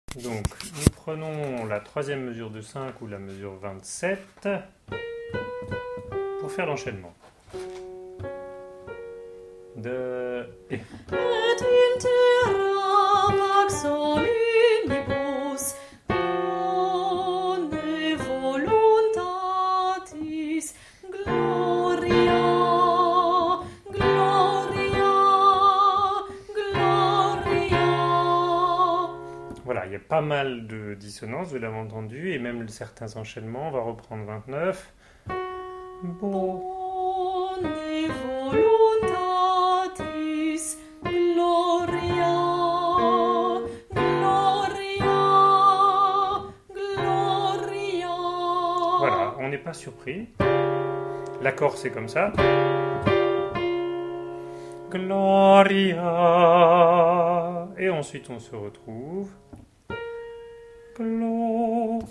Donc, nous prenons la troisième mesure de 5 ou la mesure 27 pour faire l'enchaînement. De et. Et intera pax hominibus bone voluntatis gloria, gloria, gloria. Voilà, il y a pas mal de dissonances, vous l'avez entendu, et même certains enchaînements. On va reprendre 29. Bon. Bone voluntatis gloria, gloria, gloria. Voilà, on n'est pas surpris. L'accord c'est comme ça. Gloria. Et ensuite on se retrouve. Gloria.